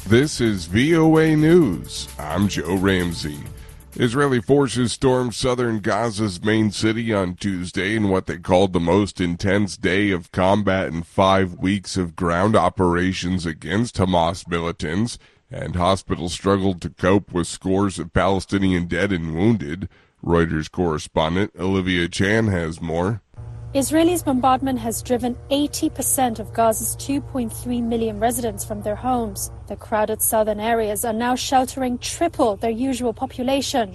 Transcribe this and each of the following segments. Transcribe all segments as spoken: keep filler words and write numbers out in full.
This is V O A News. I'm Joe Ramsey. Israeli forces stormed southern Gaza's main city on Tuesday in what they called the most intense day of combat in five weeks of ground operations against Hamas militants, and hospitals struggled to cope with scores of Palestinian dead and wounded. Reuters correspondent Olivia Chan has more. Israel's bombardment has driven eighty percent of Gaza's two point three million residents from their homes. The crowded southern areas are now sheltering triple their usual population.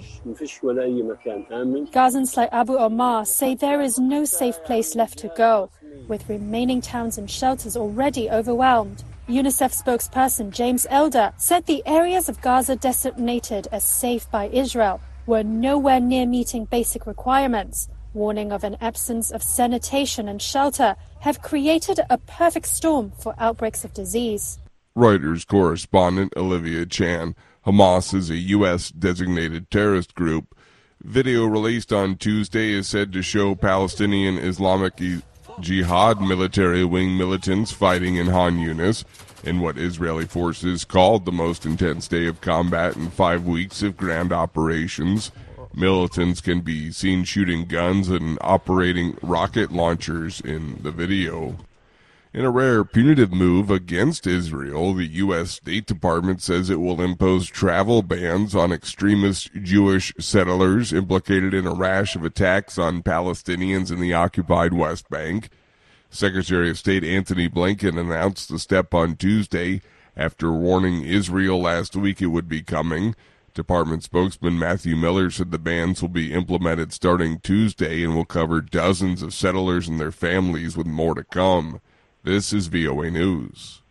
Gazans like Abu Omar say there is no safe place left to go, with remaining towns and shelters already overwhelmed. UNICEF spokesperson James Elder said the areas of Gaza designated as safe by Israel were nowhere near meeting basic requirements. Warning of an absence of sanitation and shelter have created a perfect storm for outbreaks of disease. Reuters correspondent Olivia Chan. Hamas is a U S designated terrorist group. Video released on Tuesday is said to show Palestinian Islamic Jihad military wing militants fighting in Han Yunis in what Israeli forces called the most intense day of combat in five weeks of ground operations. Militants can be seen shooting guns and operating rocket launchers in the video. In a rare punitive move against Israel, the U S State Department says it will impose travel bans on extremist Jewish settlers implicated in a rash of attacks on Palestinians in the occupied West Bank. Secretary of State Antony Blinken announced the step on Tuesday after warning Israel last week it would be coming. Department spokesman Matthew Miller said the bans will be implemented starting Tuesday and will cover dozens of settlers and their families, with more to come. This is V O A News.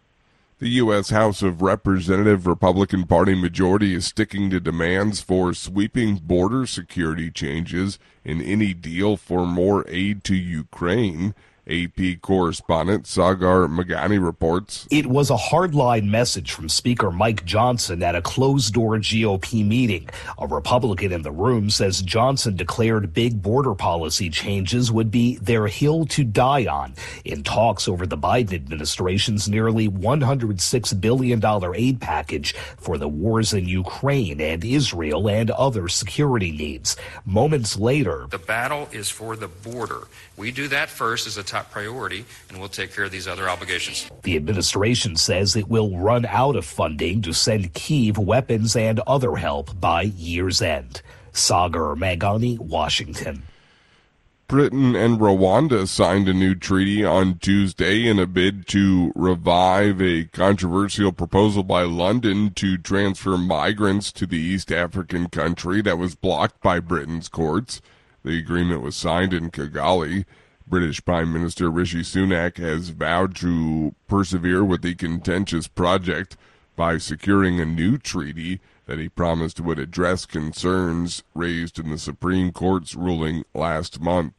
The U S House of Representatives Republican Party majority is sticking to demands for sweeping border security changes in any deal for more aid to Ukraine. A P correspondent Sagar Magani reports. It was a hardline message from Speaker Mike Johnson at a closed-door G O P meeting. A Republican in the room says Johnson declared big border policy changes would be their hill to die on in talks over the Biden administration's nearly one hundred six billion dollars aid package for the wars in Ukraine and Israel and other security needs. Moments later, the battle is for the border. We do that first as a top priority, and we'll take care of these other obligations. The administration says it will run out of funding to send Kyiv weapons and other help by year's end. Sagar Magani, Washington. Britain and Rwanda signed a new treaty on Tuesday in a bid to revive a controversial proposal by London to transfer migrants to the East African country that was blocked by Britain's courts. The agreement was signed in Kigali. British Prime Minister Rishi Sunak has vowed to persevere with the contentious project by securing a new treaty that he promised would address concerns raised in the Supreme Court's ruling last month.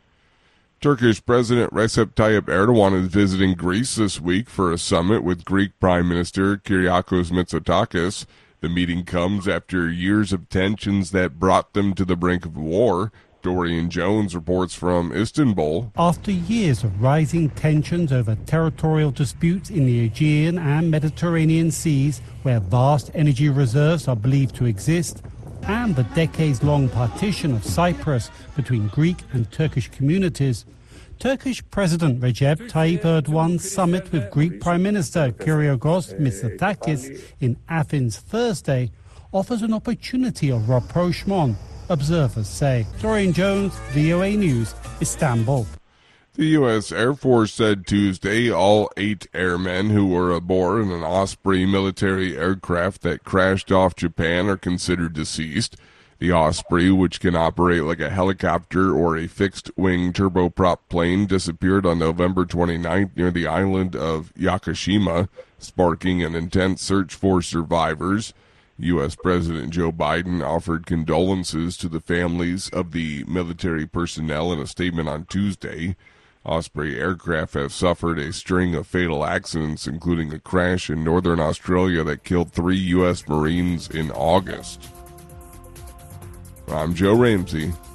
Turkish President Recep Tayyip Erdogan is visiting Greece this week for a summit with Greek Prime Minister Kyriakos Mitsotakis. The meeting comes after years of tensions that brought them to the brink of war. Dorian Jones reports from Istanbul. After years of rising tensions over territorial disputes in the Aegean and Mediterranean seas, where vast energy reserves are believed to exist, and the decades-long partition of Cyprus between Greek and Turkish communities, Turkish President Recep Tayyip Erdogan's summit with Greek Prime Minister Kyriakos Mitsotakis in Athens Thursday offers an opportunity of rapprochement, observers say. Dorian Jones, V O A News, Istanbul. The U S Air Force said Tuesday all eight airmen who were aboard an Osprey military aircraft that crashed off Japan are considered deceased. The Osprey, which can operate like a helicopter or a fixed-wing turboprop plane, disappeared on November twenty-ninth near the island of Yakushima, sparking an intense search for survivors. U S President Joe Biden offered condolences to the families of the military personnel in a statement on Tuesday. Osprey aircraft have suffered a string of fatal accidents, including a crash in northern Australia that killed three U S Marines in August. I'm Joe Ramsey.